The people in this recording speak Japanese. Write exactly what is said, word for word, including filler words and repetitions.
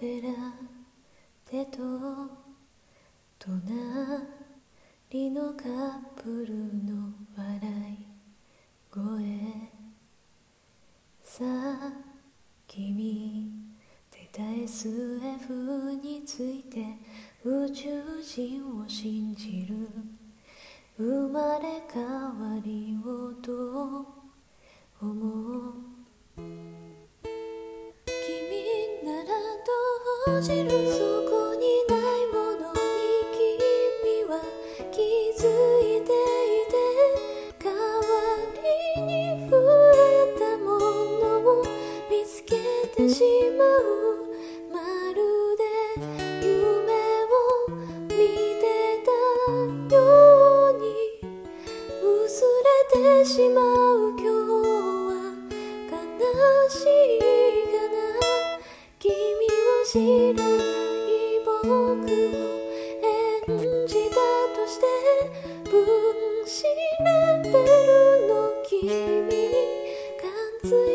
ベラ手と隣のカップルの笑い声さあ君絶対 エスエフ について宇宙人を信じる生まれ変わりをどう思う君ならどうじるそこにないものに君は気づいていて代わりに増えたものを見つけてしまうまるで夢を見てたように薄れてしまう今日は悲しいかな君を知らない僕を演じたとして分子レベルの君に感づい